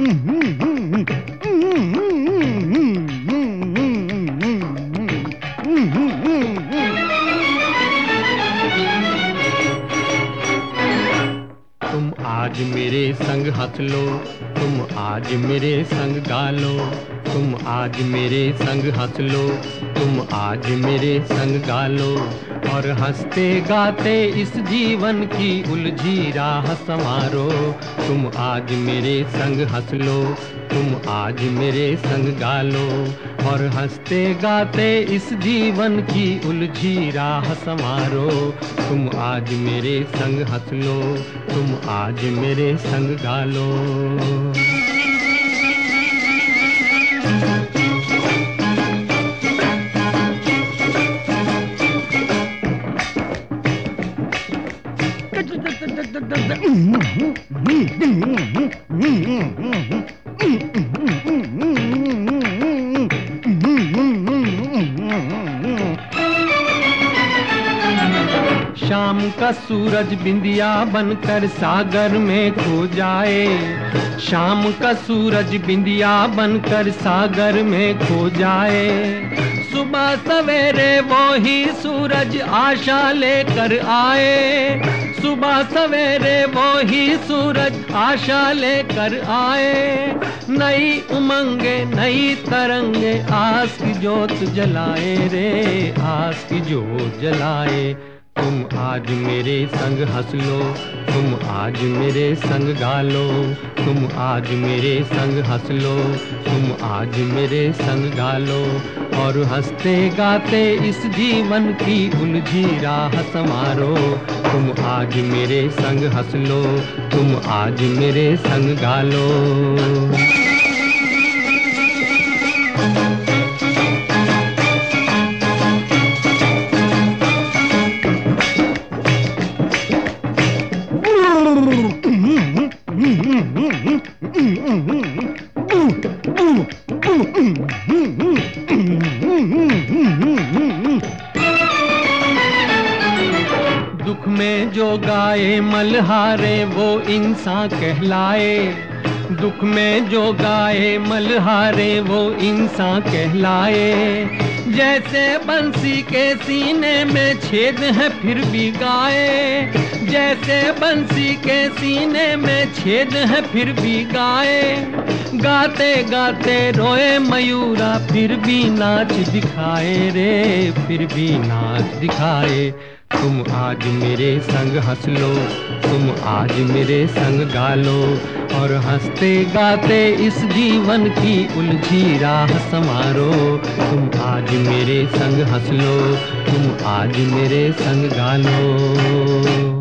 तुम आज मेरे संग हंस लो, तुम आज मेरे संग गा लो, तुम आज मेरे संग हंस लो, तुम आज मेरे संग गा लो, और हंसते गाते इस जीवन की उलझी राह संवारो। तुम आज मेरे संग हंस लो, तुम आज मेरे संग गा लो, और हंसते गाते इस जीवन की उलझी राह संवारो। तुम आज मेरे संग हंस लो, तुम आज मेरे संग गा लो। शाम का सूरज बिंदिया बनकर सागर में खो जाए, शाम का सूरज बिंदिया बनकर सागर में खो जाए, सुबह सवेरे वो ही सूरज आशा लेकर आए, सुबह सवेरे वो ही सूरज आशा लेकर आए। नई उमंगे नई तरंगे आस की जोत जलाए रे, आस की जोत जलाए। तुम आज मेरे संग हंस लो, तुम आज मेरे संग गा लो, तुम आज मेरे संग हंस लो, तुम आज मेरे संग गा लो, और हंसते गाते इस जीवन की उलझी राह संवारो। तुम आज मेरे संग हंस लो, तुम आज मेरे संग गा लो। दुख में जो गाए मल्हारे वो इंसान कहलाए, दुख में जो गाए मल्हारे वो इंसान कहलाए। जैसे बंसी के सीने में छेद है फिर भी गाए, जैसे बंसी के सीने में छेद है फिर भी गाए। गाते गाते रोए मयूरा फिर भी नाच दिखाए रे, फिर भी नाच दिखाए। तुम आज मेरे संग हंस लो, तुम आज मेरे संग गा लो, और हंसते गाते इस जीवन की उलझी राह संवारो। तुम आज मेरे संग हंस लो, तुम आज मेरे संग गा लो।